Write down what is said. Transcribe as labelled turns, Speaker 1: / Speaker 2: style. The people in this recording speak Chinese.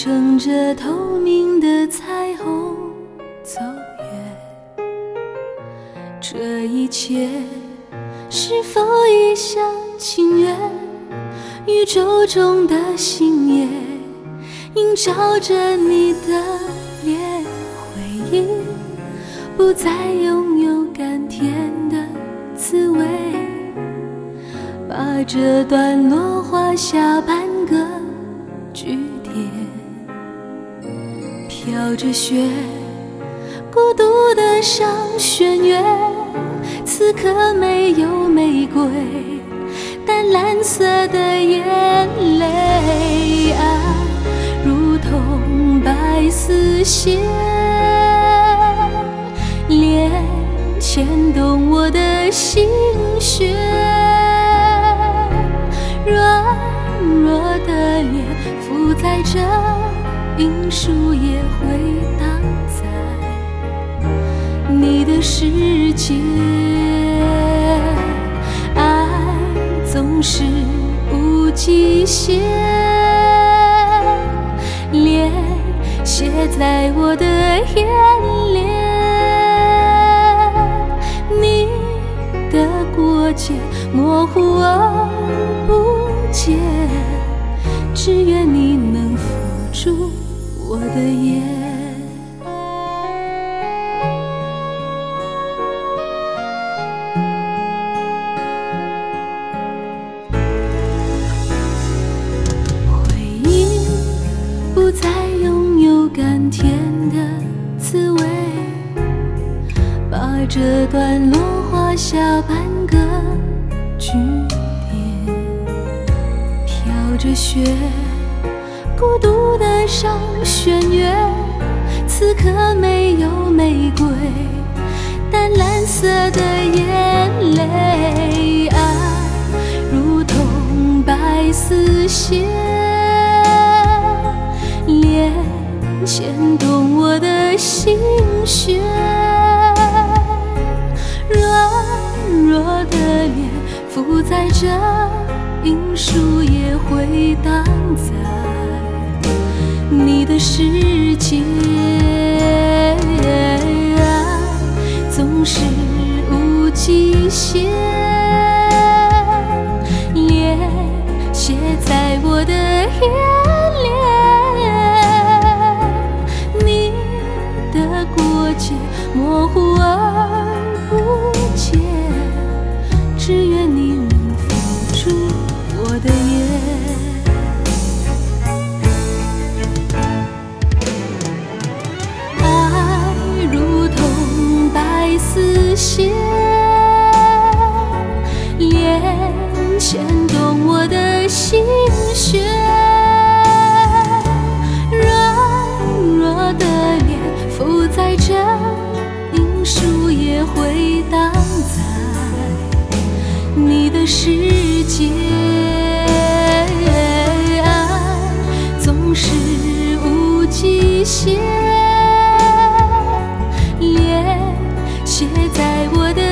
Speaker 1: 乘着透明的彩虹走远，这一切是否一厢情愿？宇宙中的星夜映照着你的脸，回忆不再拥有甘甜的滋味，把这段落画下半个句点。飘着雪，孤独的上弦月，此刻没有玫瑰，淡蓝色的眼泪啊，如同白丝线，连牵动我的心弦。软弱的脸浮在这樱树叶，回荡在你的世界。爱总是无极限，脸写在我的眼帘。你的过节模糊而不见，只愿你能扶住我的眼。回忆不再拥有甘甜的滋味，把这段落画下半个句点。飘着雪，孤独的上弦月，此刻没有玫瑰，淡蓝色的眼泪啊，如同白丝线，连牵动我的心弦。软弱的脸浮在这樱树叶，回荡在你的世界。爱总是无极限，脸写在我的眼帘。你的过节模糊而不见，只愿你能扶住我的眼。丝线，连牵动我的心弦。软弱的脸浮在这樱树叶，回荡在你的世界。爱总是无极限，写在我的